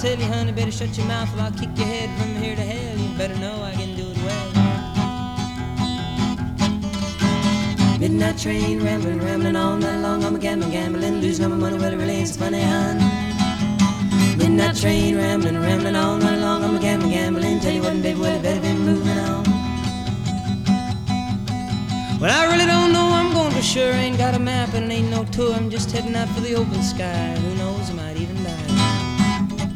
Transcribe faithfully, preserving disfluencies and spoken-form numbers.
tell you, honey, better shut your mouth or I'll kick your head from here to hell. You better know I can do it well. Midnight train, rambling, rambling all night long. I'm a gambling, gambling, losing all my money. Well, it really ain't so funny, hon. Midnight train, rambling, rambling all night long. I'm a gambling, gambling, tell you what, baby, well, it better be moving on. Well, I really don't know where I'm going for sure. Ain't got a map and it ain't no tour. I'm just heading out for the open sky. Who knows, I might even die.